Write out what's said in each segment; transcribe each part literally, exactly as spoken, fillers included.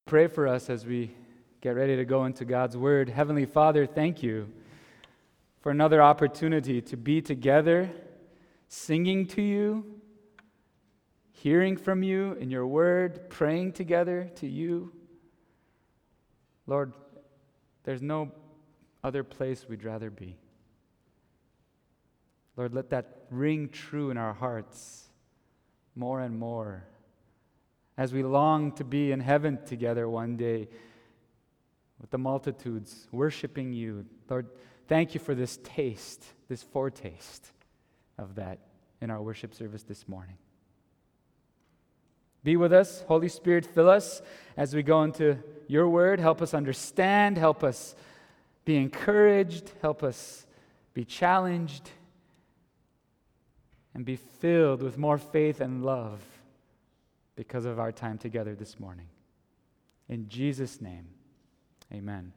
Pray for us as we get ready to go into God's Word. Heavenly Father, thank you for another opportunity to be together, singing to you, hearing from you in your Word, praying together to you. Lord, there's no other place we'd rather be. Lord, let that ring true in our hearts more and more as we long to be in heaven together one day with the multitudes worshiping you. Lord, thank you for this taste, this foretaste of that in our worship service this morning. Be with us. Holy Spirit, fill us as we go into your word. Help us understand. Help us be encouraged. Help us be challenged and be filled with more faith and love because of our time together this morning. In Jesus' name, amen.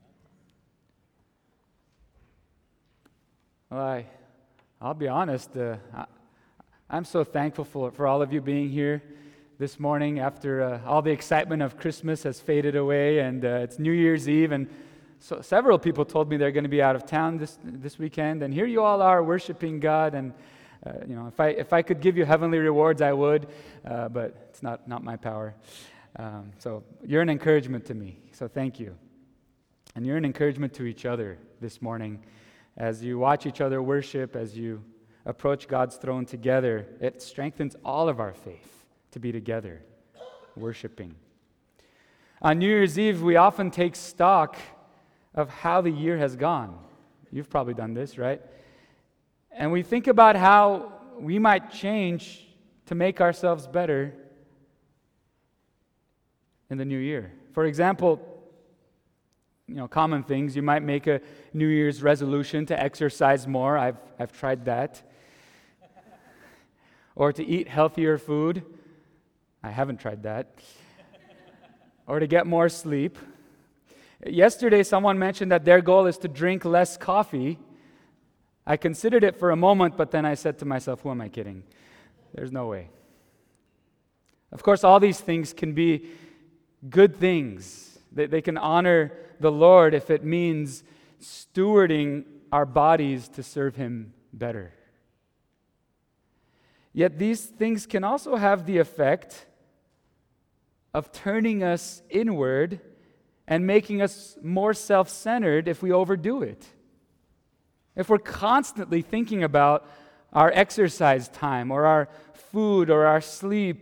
Well, I, I'll be honest, uh, I, I'm so thankful for, for all of you being here this morning after uh, all the excitement of Christmas has faded away, and uh, it's New Year's Eve, and so several people told me they're going to be out of town this this weekend, and here you all are worshiping God, and uh, you know, if I if I could give you heavenly rewards, I would, uh, but it's not not my power. Um, so you're an encouragement to me, so thank you, and you're an encouragement to each other this morning as you watch each other worship, as you approach God's throne together. It strengthens all of our faith to be together, worshiping. On New Year's Eve, we often take stock of how the year has gone. You've probably done this, right? And we think about how we might change to make ourselves better in the new year. For example, you know, common things, you might make a New Year's resolution to exercise more. I've I've tried that. Or to eat healthier food. I haven't tried that. Or to get more sleep. Yesterday, someone mentioned that their goal is to drink less coffee. I considered it for a moment, but then I said to myself, who am I kidding? There's no way. Of course, all these things can be good things. They, they can honor the Lord if it means stewarding our bodies to serve Him better. Yet these things can also have the effect of turning us inward and making us more self-centered if we overdo it. If we're constantly thinking about our exercise time or our food or our sleep.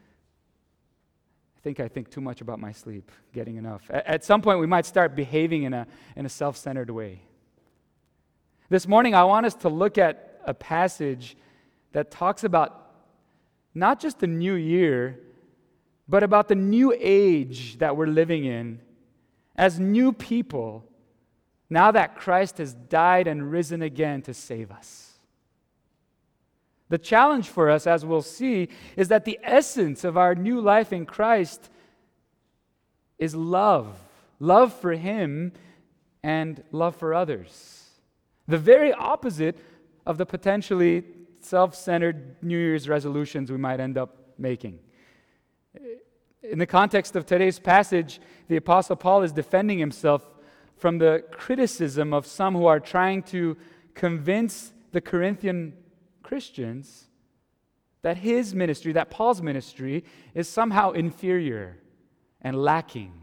I think I think too much about my sleep, getting enough. At some point, we might start behaving in a, in a self-centered way. This morning, I want us to look at a passage that talks about not just the new year, but about the new age that we're living in as new people, now that Christ has died and risen again to save us. The challenge for us, as we'll see, is that the essence of our new life in Christ is love. Love for Him and love for others. The very opposite of the potentially self-centered New Year's resolutions we might end up making. In the context of today's passage, the Apostle Paul is defending himself from the criticism of some who are trying to convince the Corinthian Christians that his ministry, that Paul's ministry, is somehow inferior and lacking.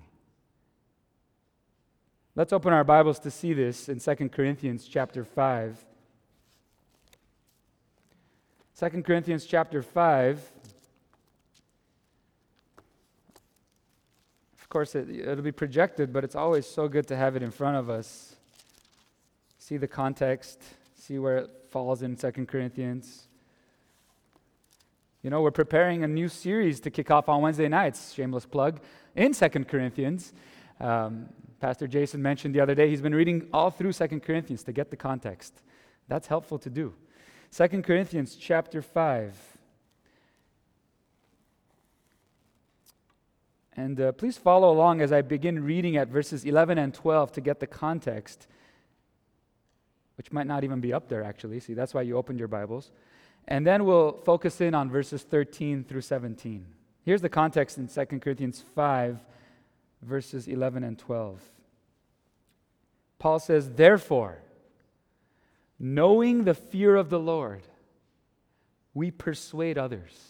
Let's open our Bibles to see this in Second Corinthians chapter five. Second Corinthians chapter five. Of course, it, it'll be projected, but it's always so good to have it in front of us. See the context, see where it falls in Second Corinthians. You know, we're preparing a new series to kick off on Wednesday nights, shameless plug, in Second Corinthians. Um, Pastor Jason mentioned the other day he's been reading all through Second Corinthians to get the context. That's helpful to do. Second Corinthians chapter five. And uh, please follow along as I begin reading at verses eleven and twelve to get the context, which might not even be up there actually. See, that's why you opened your Bibles. And then we'll focus in on verses thirteen through seventeen. Here's the context in Second Corinthians five, verses eleven and twelve. Paul says, "Therefore, knowing the fear of the Lord, we persuade others.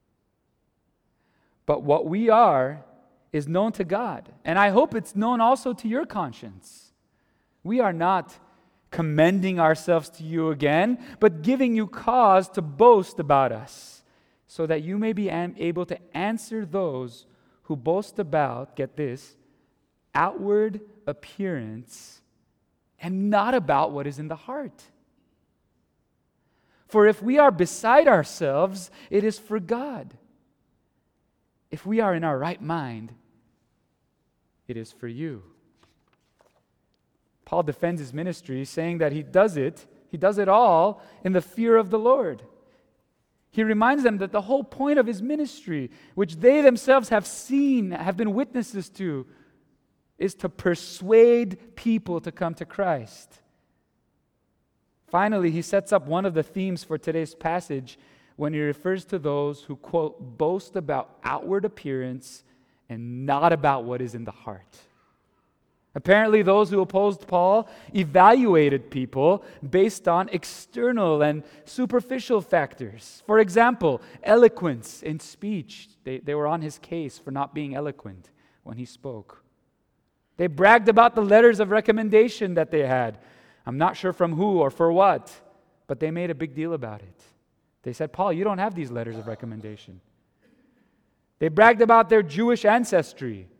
But what we are is known to God, and I hope it's known also to your conscience. We are not commending ourselves to you again, but giving you cause to boast about us, so that you may be am- able to answer those who boast about," get this, "outward appearance and not about what is in the heart. For if we are beside ourselves, it is for God. If we are in our right mind, it is for you." Paul defends his ministry, saying that he does it, he does it all in the fear of the Lord. He reminds them that the whole point of his ministry, which they themselves have seen, have been witnesses to, is to persuade people to come to Christ. Finally, he sets up one of the themes for today's passage when he refers to those who, quote, boast about outward appearance and not about what is in the heart. Apparently, those who opposed Paul evaluated people based on external and superficial factors. For example, eloquence in speech. They, they were on his case for not being eloquent when he spoke. They bragged about the letters of recommendation that they had. I'm not sure from who or for what, but they made a big deal about it. They said, "Paul, you don't have these letters of recommendation." They bragged about their Jewish ancestry.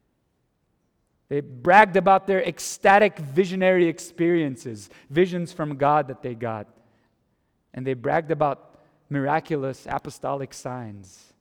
They bragged about their ecstatic visionary experiences, visions from God that they got. And they bragged about miraculous apostolic signs.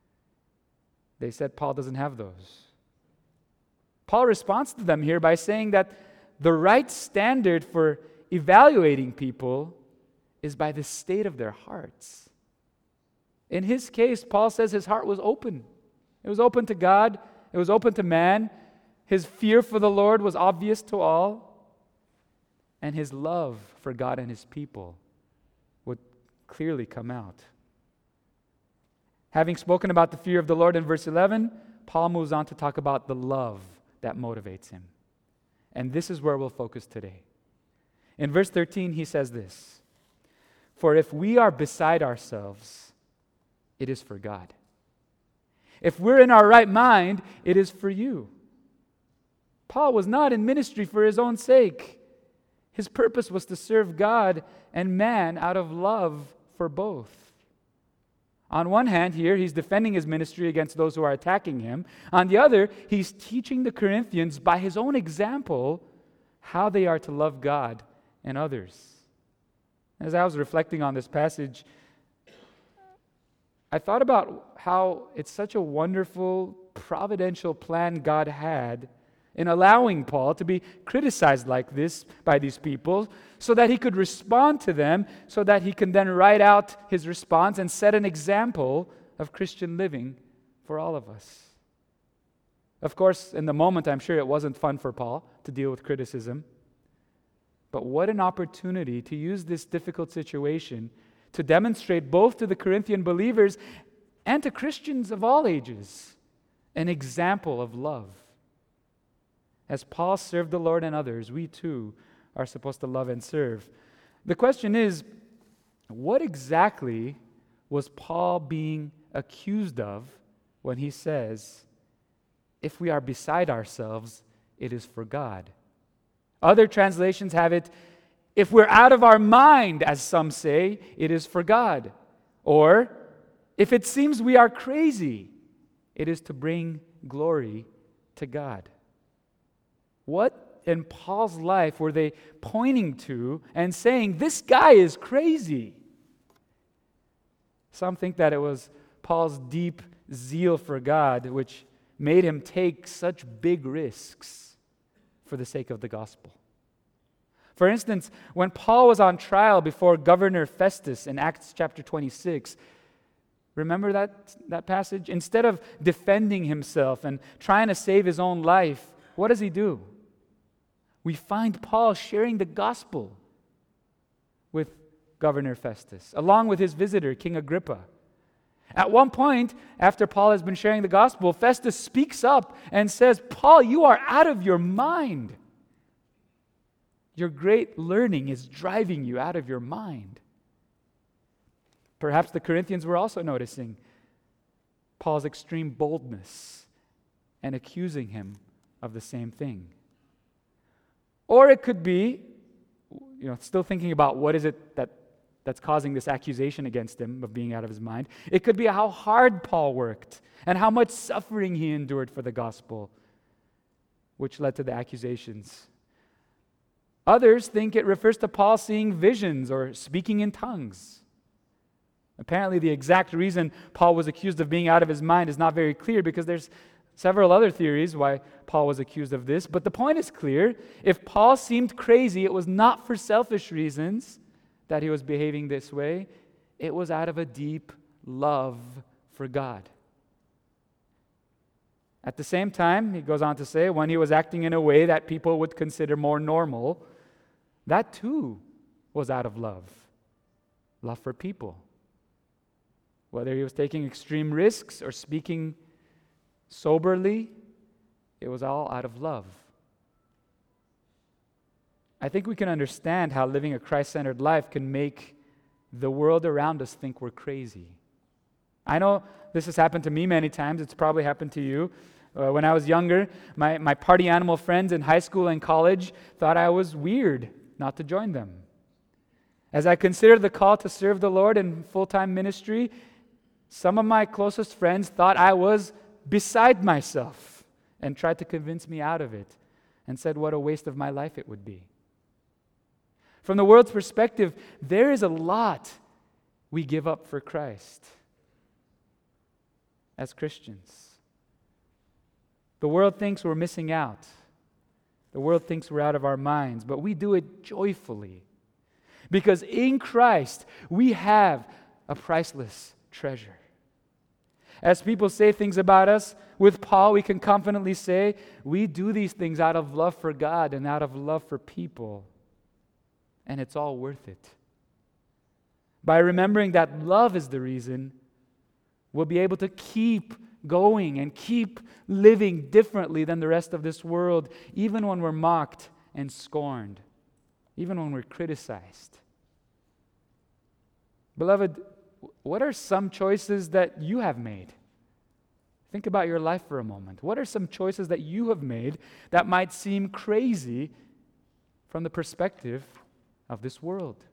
They said Paul doesn't have those. Paul responds to them here by saying that the right standard for evaluating people is by the state of their hearts. In his case, Paul says his heart was open. It was open to God. It was open to man. His fear for the Lord was obvious to all. And his love for God and his people would clearly come out. Having spoken about the fear of the Lord in verse eleven, Paul moves on to talk about the love that motivates him. And this is where we'll focus today. In verse thirteen, he says this, "For if we are beside ourselves, it is for God. If we're in our right mind, it is for you." Paul was not in ministry for his own sake. His purpose was to serve God and man out of love for both. On one hand, here, he's defending his ministry against those who are attacking him. On the other, he's teaching the Corinthians by his own example how they are to love God and others. As I was reflecting on this passage, I thought about how it's such a wonderful, providential plan God had in allowing Paul to be criticized like this by these people so that he could respond to them, so that he can then write out his response and set an example of Christian living for all of us. Of course, in the moment, I'm sure it wasn't fun for Paul to deal with criticism. But what an opportunity to use this difficult situation to demonstrate both to the Corinthian believers and to Christians of all ages an example of love. As Paul served the Lord and others, we too are supposed to love and serve. The question is, what exactly was Paul being accused of when he says, if we are beside ourselves, it is for God? Other translations have it, if we're out of our mind, as some say, it is for God. Or, if it seems we are crazy, it is to bring glory to God. What in Paul's life were they pointing to and saying, this guy is crazy? Some think that it was Paul's deep zeal for God which made him take such big risks for the sake of the gospel. For instance, when Paul was on trial before Governor Festus in Acts chapter twenty-six, remember that, that passage? Instead of defending himself and trying to save his own life, what does he do? We find Paul sharing the gospel with Governor Festus, along with his visitor, King Agrippa. At one point, after Paul has been sharing the gospel, Festus speaks up and says, Paul, you are out of your mind. Your great learning is driving you out of your mind. Perhaps the Corinthians were also noticing Paul's extreme boldness and accusing him of the same thing. Or it could be, you know, still thinking about what is it that, that's causing this accusation against him of being out of his mind. It could be how hard Paul worked and how much suffering he endured for the gospel, which led to the accusations. Others think it refers to Paul seeing visions or speaking in tongues. Apparently, the exact reason Paul was accused of being out of his mind is not very clear, because there's several other theories why Paul was accused of this. But the point is clear. If Paul seemed crazy, it was not for selfish reasons that he was behaving this way. It was out of a deep love for God. At the same time, he goes on to say, when he was acting in a way that people would consider more normal, that too was out of love. Love for people. Whether he was taking extreme risks or speaking soberly, it was all out of love. I think we can understand how living a Christ-centered life can make the world around us think we're crazy. I know this has happened to me many times. It's probably happened to you. Uh, when I was younger, my, my party animal friends in high school and college thought I was weird not to join them. As I considered the call to serve the Lord in full-time ministry, some of my closest friends thought I was beside myself and tried to convince me out of it and said what a waste of my life it would be. From the world's perspective, there is a lot we give up for Christ as Christians. The world thinks we're missing out. The world thinks we're out of our minds, but we do it joyfully because in Christ we have a priceless treasure. As people say things about us, with Paul we can confidently say we do these things out of love for God and out of love for people, and it's all worth it. By remembering that love is the reason, we'll be able to keep going and keep living differently than the rest of this world, even when we're mocked and scorned, even when we're criticized. Beloved, what are some choices that you have made? Think about your life for a moment. What are some choices that you have made that might seem crazy from the perspective of this world?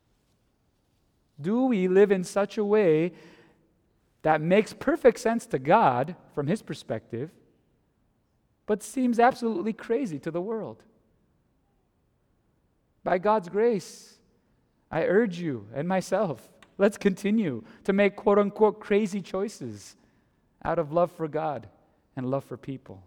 Do we live in such a way that makes perfect sense to God from His perspective, but seems absolutely crazy to the world? By God's grace, I urge you and myself, let's continue to make quote-unquote crazy choices out of love for God and love for people.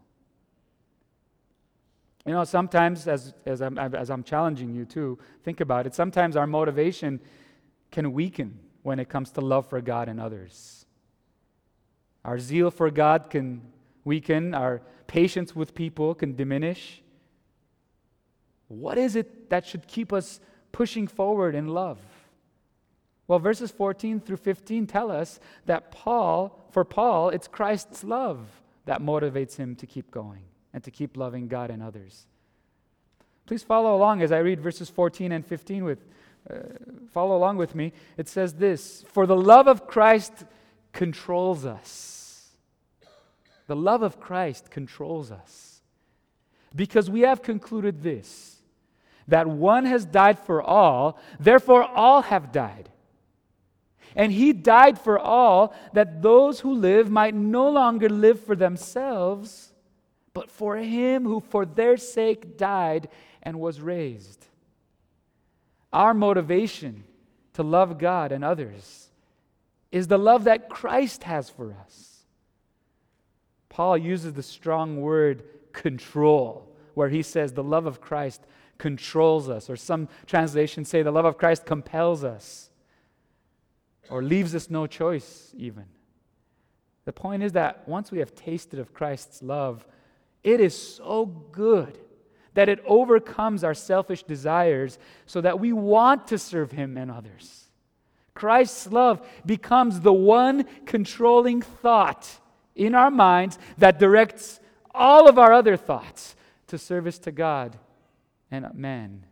You know, sometimes, as, as, I'm, as I'm challenging you to think about it, sometimes our motivation can weaken when it comes to love for God and others. Our zeal for God can weaken, our patience with people can diminish. What is it that should keep us pushing forward in love? Well, verses fourteen through fifteen tell us that Paul, for Paul, it's Christ's love that motivates him to keep going and to keep loving God and others. Please follow along as I read verses fourteen and fifteen with uh, follow along with me. It says this: "For the love of Christ controls us." The love of Christ controls us. "Because we have concluded this, that one has died for all, therefore all have died. And He died for all, that those who live might no longer live for themselves, but for Him who for their sake died and was raised." Our motivation to love God and others is the love that Christ has for us. Paul uses the strong word control, where he says the love of Christ controls us, or some translations say the love of Christ compels us, or leaves us no choice even. The point is that once we have tasted of Christ's love, it is so good that it overcomes our selfish desires so that we want to serve Him and others. Christ's love becomes the one controlling thought in our minds that directs all of our other thoughts to service to God and man.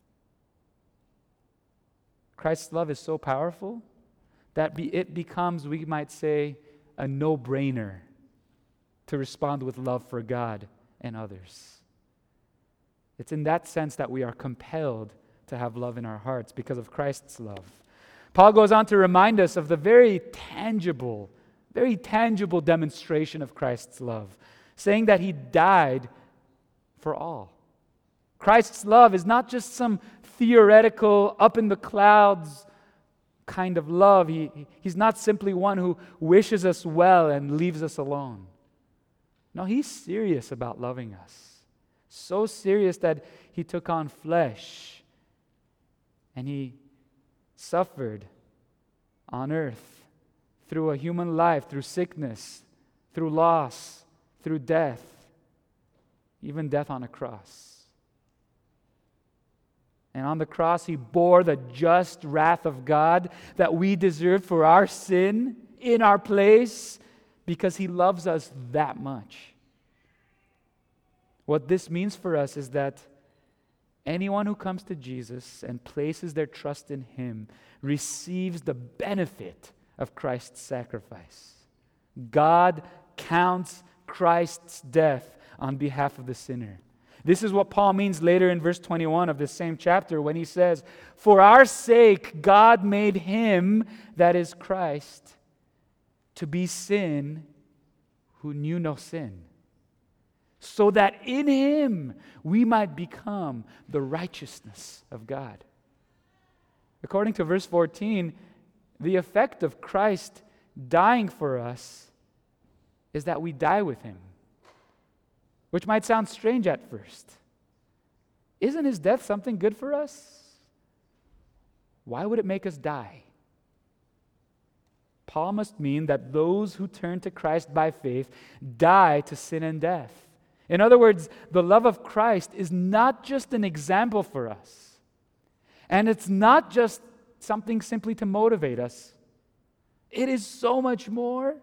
Christ's love is so powerful that be, it becomes, we might say, a no-brainer to respond with love for God and others. It's in that sense that we are compelled to have love in our hearts because of Christ's love. Paul goes on to remind us of the very tangible, very tangible demonstration of Christ's love, saying that He died for all. Christ's love is not just some theoretical, up in the clouds kind of love. He, he's not simply one who wishes us well and leaves us alone. No, He's serious about loving us. So serious that He took on flesh and He suffered on earth through a human life, through sickness, through loss, through death, even death on a cross. And on the cross, He bore the just wrath of God that we deserved for our sin in our place because He loves us that much. What this means for us is that anyone who comes to Jesus and places their trust in Him receives the benefit of Christ's sacrifice. God counts Christ's death on behalf of the sinner. This is what Paul means later in verse twenty-one of this same chapter when he says, "For our sake God made Him," that is Christ, "to be sin who knew no sin, so that in Him we might become the righteousness of God." According to verse fourteen, the effect of Christ dying for us is that we die with Him, which might sound strange at first. Isn't His death something good for us? Why would it make us die? Paul must mean that those who turn to Christ by faith die to sin and death. In other words, the love of Christ is not just an example for us, and it's not just something simply to motivate us. It is so much more.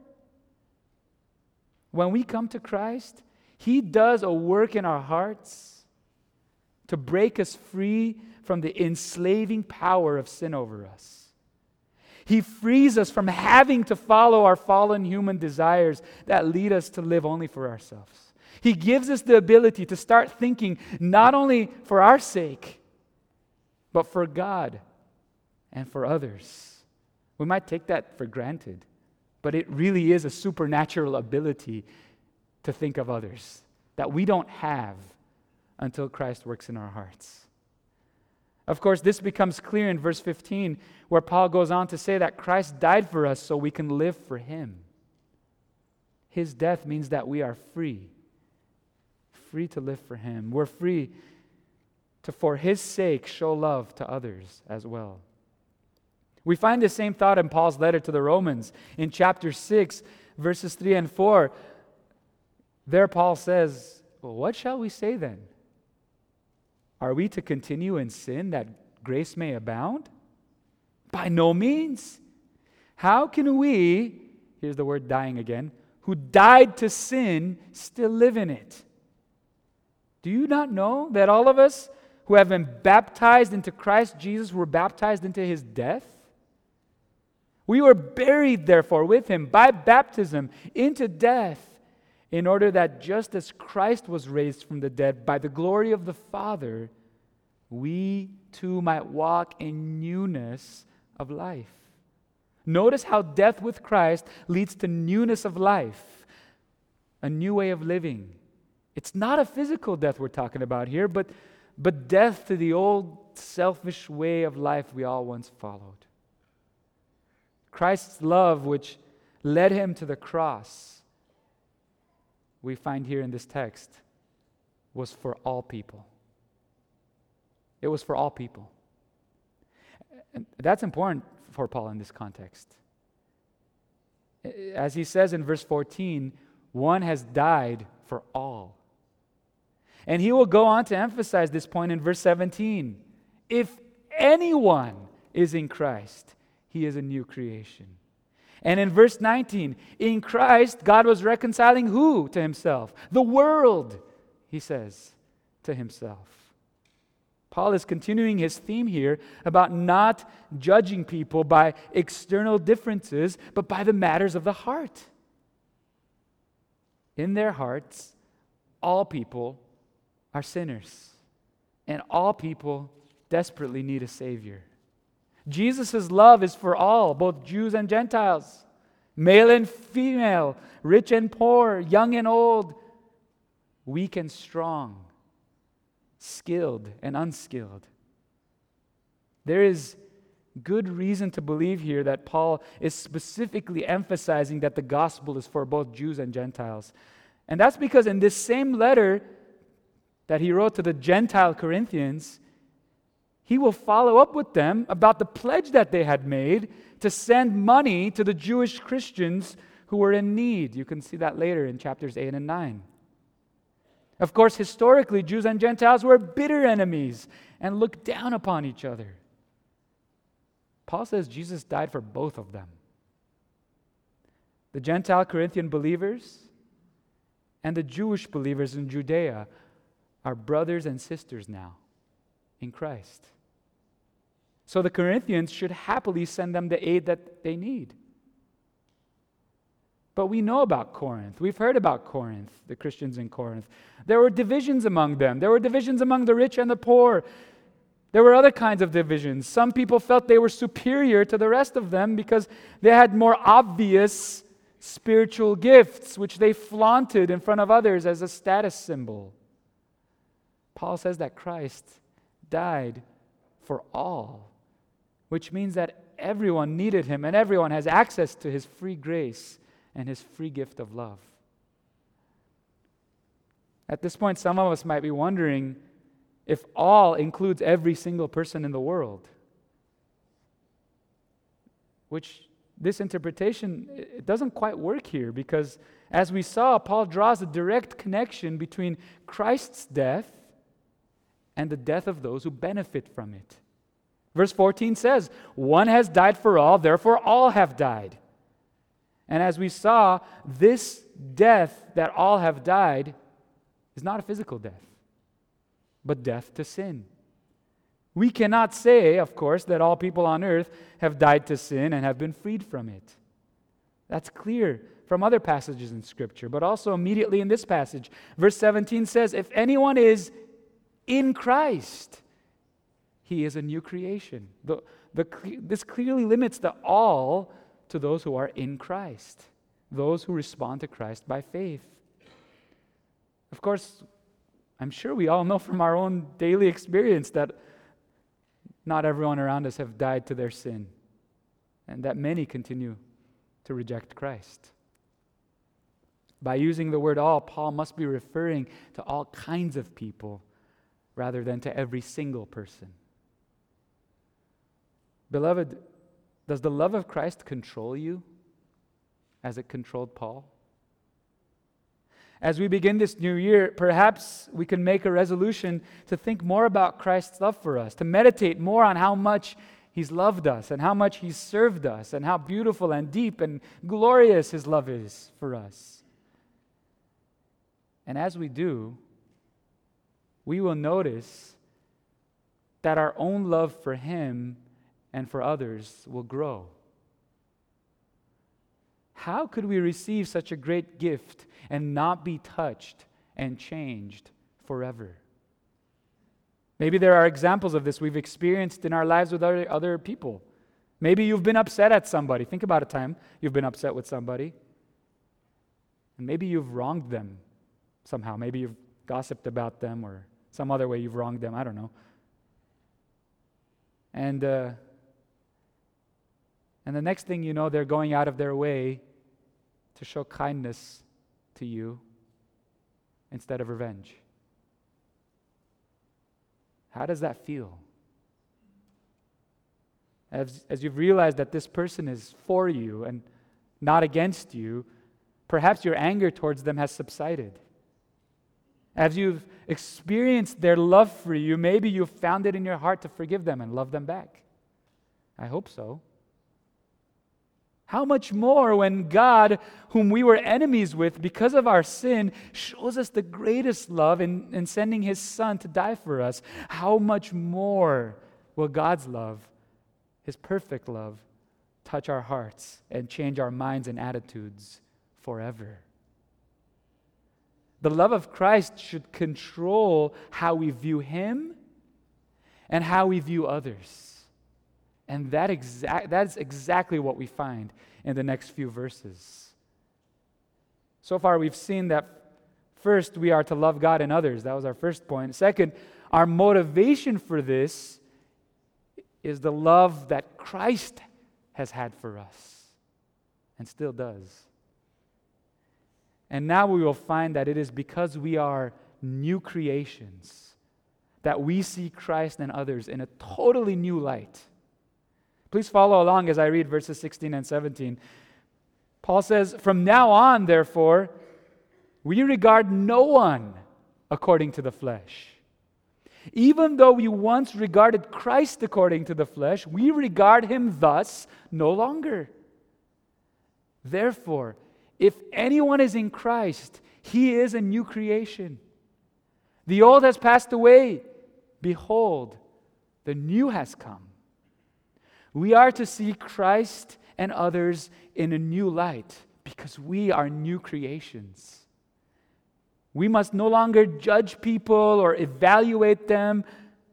When we come to Christ, He does a work in our hearts to break us free from the enslaving power of sin over us. He frees us from having to follow our fallen human desires that lead us to live only for ourselves. He gives us the ability to start thinking not only for our sake, but for God and for others. We might take that for granted, but it really is a supernatural ability to think of others that we don't have until Christ works in our hearts. Of course, this becomes clear in verse fifteen, where Paul goes on to say that Christ died for us so we can live for Him. His death means that we are free, free to live for Him. We're free to, for His sake, show love to others as well. We find the same thought in Paul's letter to the Romans in chapter six, verses three and four. There Paul says, "Well, what shall we say then? Are we to continue in sin that grace may abound? By no means. How can we," here's the word dying again, "who died to sin still live in it? Do you not know that all of us who have been baptized into Christ Jesus were baptized into His death? We were buried, therefore, with Him by baptism into death, in order that just as Christ was raised from the dead by the glory of the Father, we too might walk in newness of life." Notice how death with Christ leads to newness of life, a new way of living. It's not a physical death we're talking about here, but, but death to the old selfish way of life we all once followed. Christ's love, which led Him to the cross, we find here in this text, was for all people. It was for all people. And that's important for Paul in this context. As he says in verse fourteen, one has died for all. And he will go on to emphasize this point in verse seventeen. If anyone is in Christ, he is a new creation. And in verse nineteen, in Christ, God was reconciling who to himself? The world, he says, to himself. Paul is continuing his theme here about not judging people by external differences, but by the matters of the heart. In their hearts, all people are sinners, and all people desperately need a Savior. Jesus' love is for all, both Jews and Gentiles, male and female, rich and poor, young and old, weak and strong, skilled and unskilled. There is good reason to believe here that Paul is specifically emphasizing that the gospel is for both Jews and Gentiles. And that's because in this same letter that he wrote to the Gentile Corinthians, he will follow up with them about the pledge that they had made to send money to the Jewish Christians who were in need. You can see that later in chapters eight and nine. Of course, historically, Jews and Gentiles were bitter enemies and looked down upon each other. Paul says Jesus died for both of them. The Gentile Corinthian believers and the Jewish believers in Judea are brothers and sisters now in Christ. So the Corinthians should happily send them the aid that they need. But we know about Corinth. We've heard about Corinth, the Christians in Corinth. There were divisions among them. There were divisions among the rich and the poor. There were other kinds of divisions. Some people felt they were superior to the rest of them because they had more obvious spiritual gifts, which they flaunted in front of others as a status symbol. Paul says that Christ died for all, which means that everyone needed him and everyone has access to his free grace and his free gift of love. At this point, some of us might be wondering if all includes every single person in the world, which this interpretation, it doesn't quite work here because as we saw, Paul draws a direct connection between Christ's death and the death of those who benefit from it. Verse fourteen says, one has died for all, therefore all have died. And as we saw, this death that all have died is not a physical death, but death to sin. We cannot say, of course, that all people on earth have died to sin and have been freed from it. That's clear from other passages in Scripture, but also immediately in this passage. Verse seventeen says, if anyone is in Christ, he is a new creation. The, the, this clearly limits the all to those who are in Christ, those who respond to Christ by faith. Of course, I'm sure we all know from our own daily experience that not everyone around us have died to their sin, and that many continue to reject Christ. By using the word all, Paul must be referring to all kinds of people rather than to every single person. Beloved, does the love of Christ control you as it controlled Paul? As we begin this new year, perhaps we can make a resolution to think more about Christ's love for us, to meditate more on how much He's loved us and how much He's served us and how beautiful and deep and glorious His love is for us. And as we do, we will notice that our own love for Him and for others will grow. How could we receive such a great gift and not be touched and changed forever? Maybe there are examples of this we've experienced in our lives with other, other people. Maybe you've been upset at somebody. Think about a time you've been upset with somebody. And maybe you've wronged them somehow. Maybe you've gossiped about them or some other way you've wronged them. I don't know. And uh, and the next thing you know, they're going out of their way to show kindness to you instead of revenge. How does that feel? As, as you've realized that this person is for you and not against you, perhaps your anger towards them has subsided. As you've experienced their love for you, maybe you've found it in your heart to forgive them and love them back. I hope so. How much more when God, whom we were enemies with because of our sin, shows us the greatest love in, in sending His Son to die for us? How much more will God's love, His perfect love, touch our hearts and change our minds and attitudes forever? The love of Christ should control how we view Him and how we view others. And that exact, that's exactly what we find in the next few verses. So far, we've seen that first, we are to love God and others. That was our first point. Second, our motivation for this is the love that Christ has had for us and still does. And now we will find that it is because we are new creations that we see Christ and others in a totally new light. Please follow along as I read verses sixteen and seventeen. Paul says, "From now on, therefore, we regard no one according to the flesh. Even though we once regarded Christ according to the flesh, we regard Him thus no longer. Therefore, if anyone is in Christ, he is a new creation. The old has passed away. Behold, the new has come." We are to see Christ and others in a new light because we are new creations. We must no longer judge people or evaluate them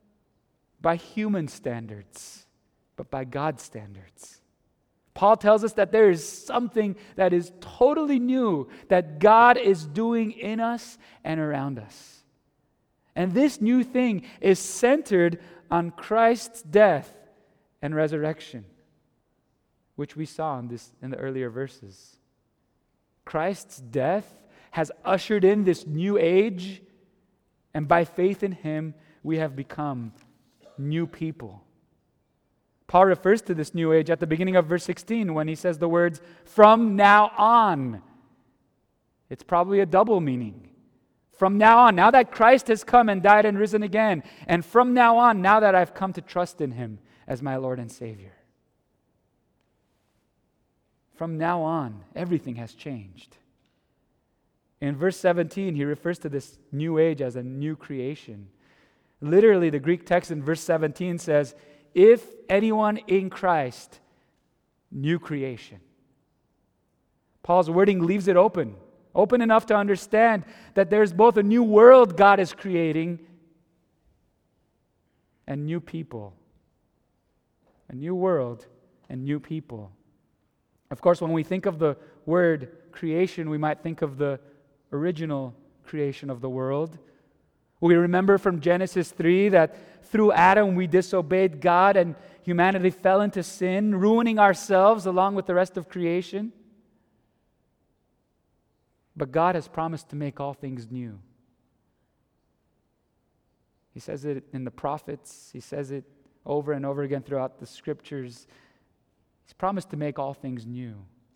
by human standards, but by God's standards. Paul tells us that there is something that is totally new that God is doing in us and around us. And this new thing is centered on Christ's death and resurrection, which we saw in this in the earlier verses. Christ's death has ushered in this new age, and by faith in Him, we have become new people. Paul refers to this new age at the beginning of verse sixteen when he says the words, "from now on." It's probably a double meaning. From now on, now that Christ has come and died and risen again, and from now on, now that I've come to trust in Him as my Lord and Savior. From now on, everything has changed. In verse seventeen, he refers to this new age as a new creation. Literally, the Greek text in verse seventeen says, "If anyone in Christ, new creation." Paul's wording leaves it open, open enough to understand that there's both a new world God is creating and new people. A new world and new people. Of course, when we think of the word creation, we might think of the original creation of the world. We remember from Genesis three that through Adam we disobeyed God and humanity fell into sin, ruining ourselves along with the rest of creation. But God has promised to make all things new. He says it in the prophets. He says it over and over again throughout the scriptures. He's promised to make all things new.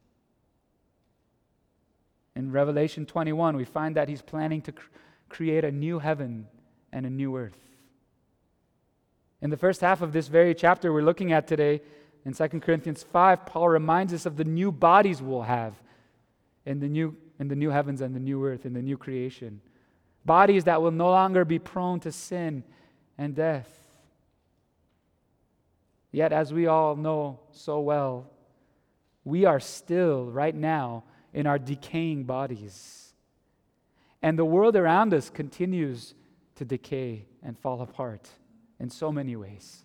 In Revelation twenty-one, we find that He's planning to cr- create a new heaven and a new earth. In the first half of this very chapter we're looking at today, in Second Corinthians five, Paul reminds us of the new bodies we'll have in the new, in the new heavens and the new earth, in the new creation. Bodies that will no longer be prone to sin and death. Yet, as we all know so well, we are still, right now, in our decaying bodies. And the world around us continues to decay and fall apart in so many ways.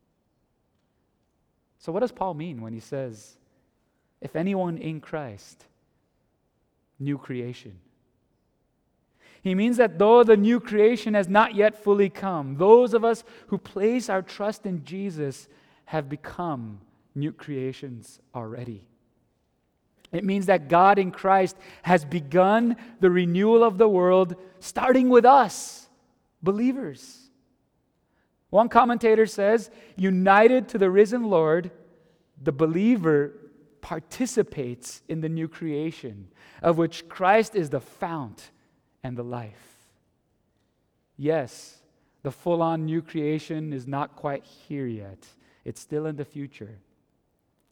So what does Paul mean when he says, if anyone in Christ, new creation? He means that though the new creation has not yet fully come, those of us who place our trust in Jesus have become new creations already. It means that God in Christ has begun the renewal of the world, starting with us, believers. One commentator says, united to the risen Lord, the believer participates in the new creation, of which Christ is the fount and the life. Yes, the full-on new creation is not quite here yet. It's still in the future.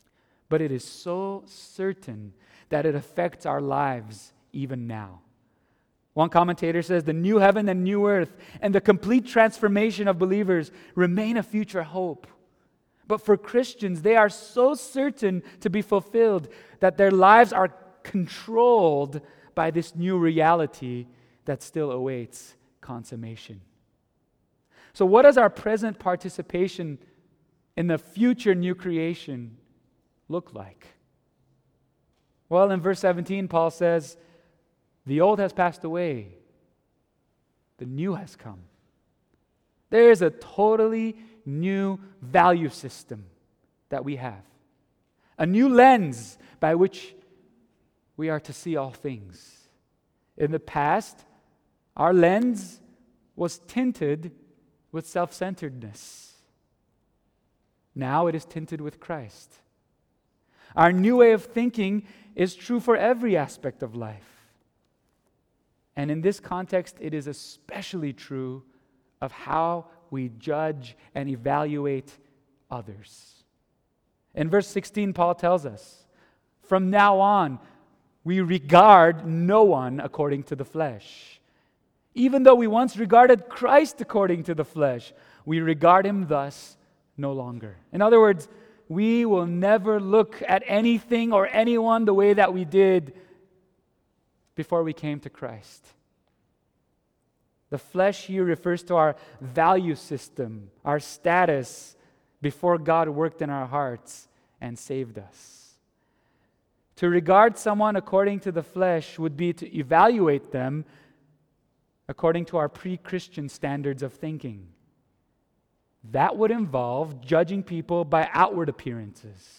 but it is so certain that it affects our lives even now. One commentator says the new heaven and new earth and the complete transformation of believers remain a future hope. But for Christians, they are so certain to be fulfilled that their lives are controlled by this new reality that still awaits consummation. So, what does our present participation in the future new creation look like? Well, in verse seventeen, Paul says, the old has passed away, the new has come. There is a totally new value system that we have, a new lens by which we are to see all things. In the past, our lens was tinted with self-centeredness. Now it is tinted with Christ. Our new way of thinking is true for every aspect of life. And in this context, it is especially true of how we judge and evaluate others. In verse sixteen, Paul tells us, from now on, we regard no one according to the flesh. Even though we once regarded Christ according to the flesh, we regard him thus no longer. In other words, we will never look at anything or anyone the way that we did before we came to Christ. The flesh here refers to our value system, our status before God worked in our hearts and saved us. To regard someone according to the flesh would be to evaluate them according to our pre-Christian standards of thinking. That would involve judging people by outward appearances.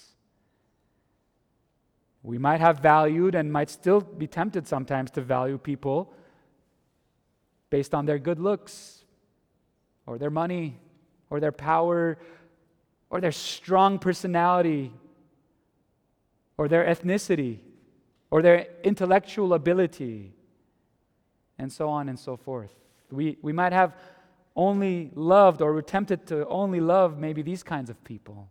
We might have valued and might still be tempted sometimes to value people based on their good looks, or their money, or their power, or their strong personality, or their ethnicity, or their intellectual ability, and so on and so forth. We, we might have only loved, or we're tempted to only love maybe these kinds of people.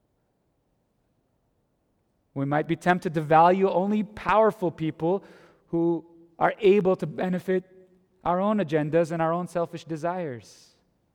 We might be tempted to value only powerful people who are able to benefit our own agendas and our own selfish desires.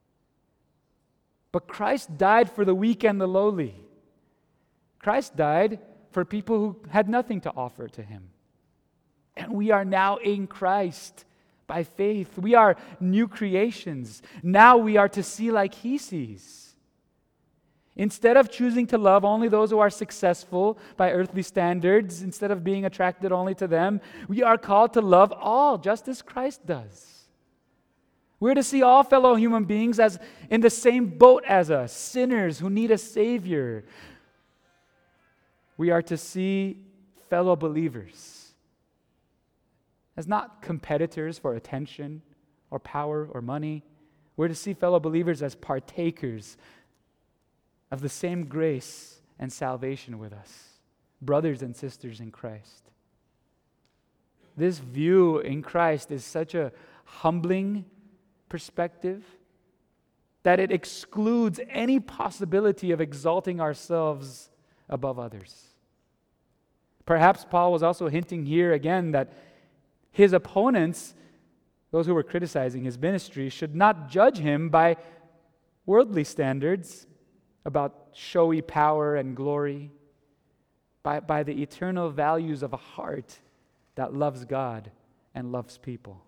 But Christ died for the weak and the lowly. Christ died for people who had nothing to offer to him. And we are now in Christ by faith. We are new creations. Now we are to see like he sees. Instead of choosing to love only those who are successful by earthly standards, instead of being attracted only to them, we are called to love all, just as Christ does. We're to see all fellow human beings as in the same boat as us, sinners who need a Savior. We are to see fellow believers as not competitors for attention or power or money. We're to see fellow believers as partakers of the same grace and salvation with us, brothers and sisters in Christ. This view in Christ is such a humbling perspective that it excludes any possibility of exalting ourselves above others. Perhaps Paul was also hinting here again that his opponents, those who were criticizing his ministry, should not judge him by worldly standards about showy power and glory, by, by the eternal values of a heart that loves God and loves people.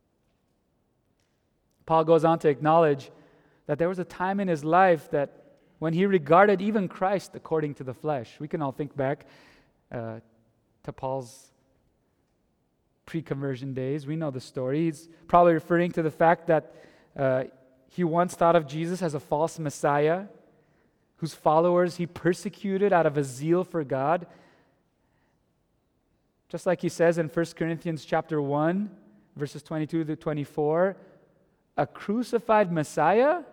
Paul goes on to acknowledge that there was a time in his life that when he regarded even Christ according to the flesh. We can all think back uh, to Paul's pre-conversion days. We know the story. He's probably referring to the fact that uh, he once thought of Jesus as a false Messiah, whose followers he persecuted out of a zeal for God. Just like he says in First Corinthians chapter one, verses twenty-two to twenty-four, a crucified Messiah,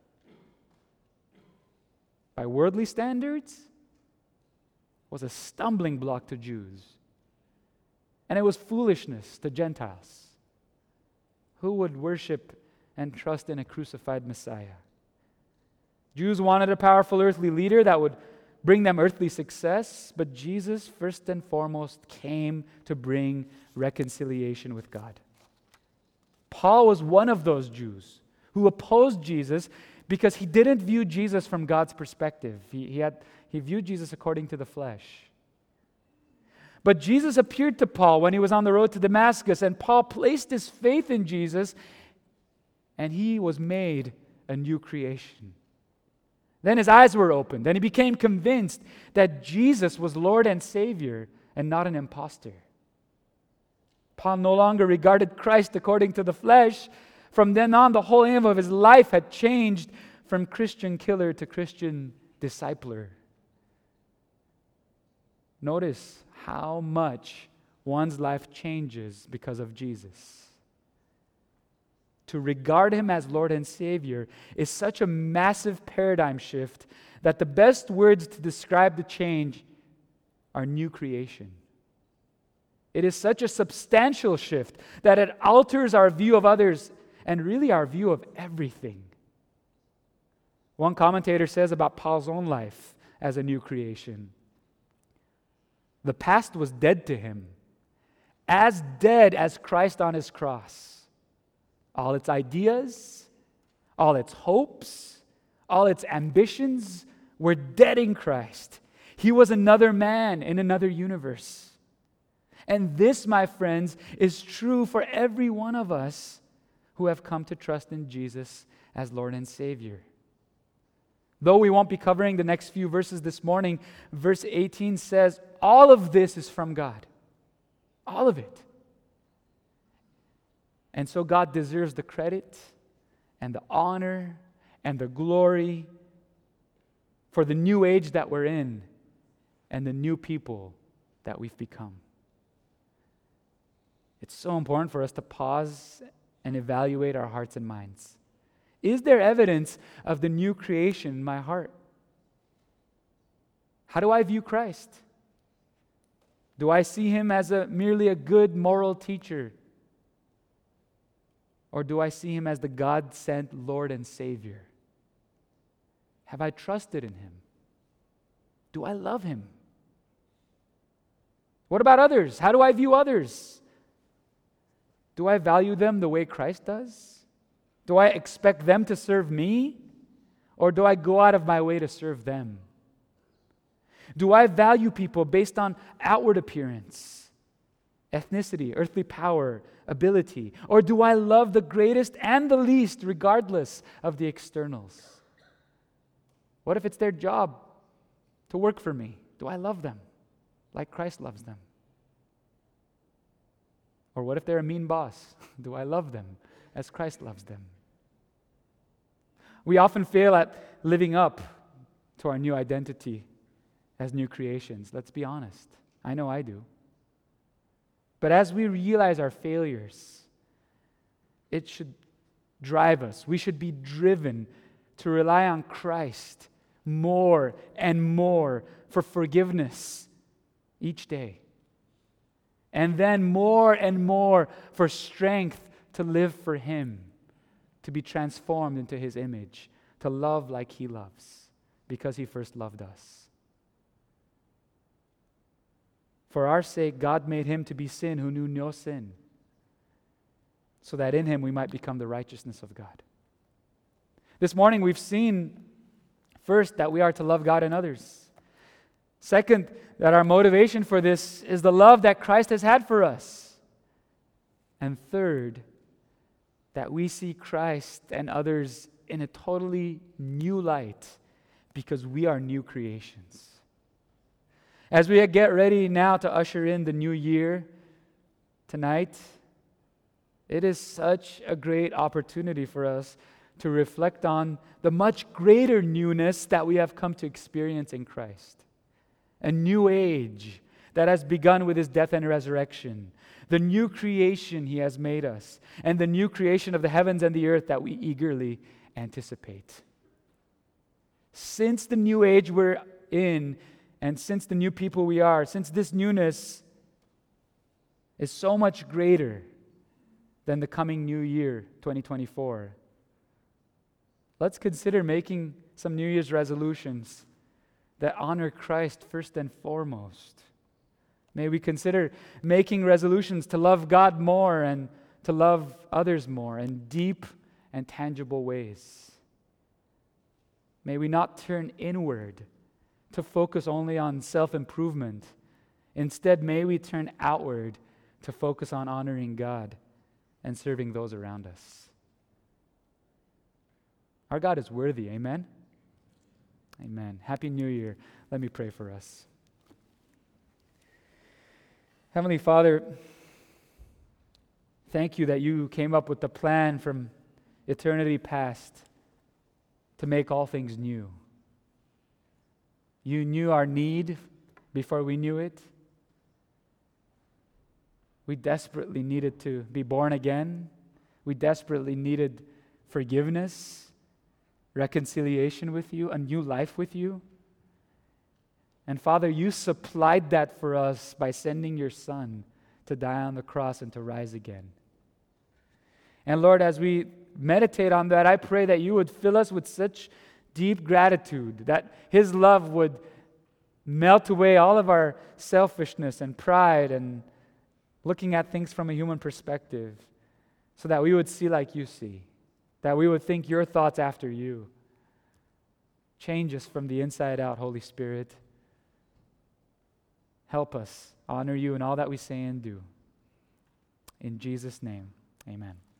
by worldly standards, was a stumbling block to Jews. And it was foolishness to Gentiles. Who would worship and trust in a crucified Messiah? Jews wanted a powerful earthly leader that would bring them earthly success, but Jesus, first and foremost, came to bring reconciliation with God. Paul was one of those Jews who opposed Jesus because he didn't view Jesus from God's perspective. He, he, had, he viewed Jesus according to the flesh. But Jesus appeared to Paul when he was on the road to Damascus, and Paul placed his faith in Jesus, and he was made a new creation. Then his eyes were opened, and he became convinced that Jesus was Lord and Savior and not an impostor. Paul no longer regarded Christ according to the flesh. From then on, the whole aim of his life had changed from Christian killer to Christian discipler. Notice how much one's life changes because of Jesus. To regard him as Lord and Savior is such a massive paradigm shift that the best words to describe the change are new creation. It is such a substantial shift that it alters our view of others and really our view of everything. One commentator says about Paul's own life as a new creation: the past was dead to him, as dead as Christ on his cross. All its ideas, all its hopes, all its ambitions were dead in Christ. He was another man in another universe. And this, my friends, is true for every one of us who have come to trust in Jesus as Lord and Savior. Though we won't be covering the next few verses this morning, verse eighteen says, all of this is from God. All of it. And so God deserves the credit and the honor and the glory for the new age that we're in and the new people that we've become. It's so important for us to pause and evaluate our hearts and minds. Is there evidence of the new creation in my heart? How do I view Christ? Do I see him as a merely a good moral teacher? Or do I see him as the God-sent Lord and Savior? Have I trusted in him? Do I love him? What about others? How do I view others? Do I value them the way Christ does? Do I expect them to serve me? Or do I go out of my way to serve them? Do I value people based on outward appearance, ethnicity, earthly power, ability? Or do I love the greatest and the least regardless of the externals? What if it's their job to work for me? Do I love them like Christ loves them? Or what if they're a mean boss? Do I love them as Christ loves them? We often fail at living up to our new identity as new creations. Let's be honest. I know I do. But as we realize our failures, it should drive us. We should be driven to rely on Christ more and more for forgiveness each day. And then more and more for strength to live for him, to be transformed into his image, to love like he loves, because he first loved us. For our sake, God made him to be sin who knew no sin, so that in him we might become the righteousness of God. This morning we've seen, first, that we are to love God and others. Second, that our motivation for this is the love that Christ has had for us. And third, that we see Christ and others in a totally new light because we are new creations. As we get ready now to usher in the new year tonight, it is such a great opportunity for us to reflect on the much greater newness that we have come to experience in Christ. A new age that has begun with his death and resurrection. The new creation he has made us. And the new creation of the heavens and the earth that we eagerly anticipate. Since the new age we're in, and since the new people we are, since this newness is so much greater than the coming new year, twenty twenty-four, let's consider making some New Year's resolutions that honor Christ first and foremost. May we consider making resolutions to love God more and to love others more in deep and tangible ways. May we not turn inward to focus only on self-improvement. Instead, may we turn outward to focus on honoring God and serving those around us. Our God is worthy, amen? Amen. Happy New Year. Let me pray for us. Heavenly Father, thank you that you came up with the plan from eternity past to make all things new. You knew our need before we knew it. We desperately needed to be born again. We desperately needed forgiveness, reconciliation with you, a new life with you. And Father, you supplied that for us by sending your Son to die on the cross and to rise again. And Lord, as we meditate on that, I pray that you would fill us with such deep gratitude, that his love would melt away all of our selfishness and pride and looking at things from a human perspective, so that we would see like you see, that we would think your thoughts after you. Change us from the inside out, Holy Spirit. Help us honor you in all that we say and do. In Jesus' name, amen.